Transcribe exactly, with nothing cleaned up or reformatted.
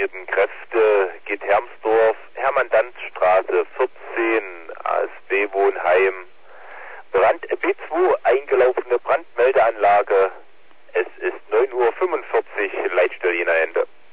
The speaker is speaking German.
mobilisierten Kräfte geht Hermsdorf, Hermann-Danz-Straße vierzehn, A S B Wohnheim. Brand B zwei, eingelaufene Brandmeldeanlage. Es ist neun Uhr fünfundvierzig, Leitstelle Ende.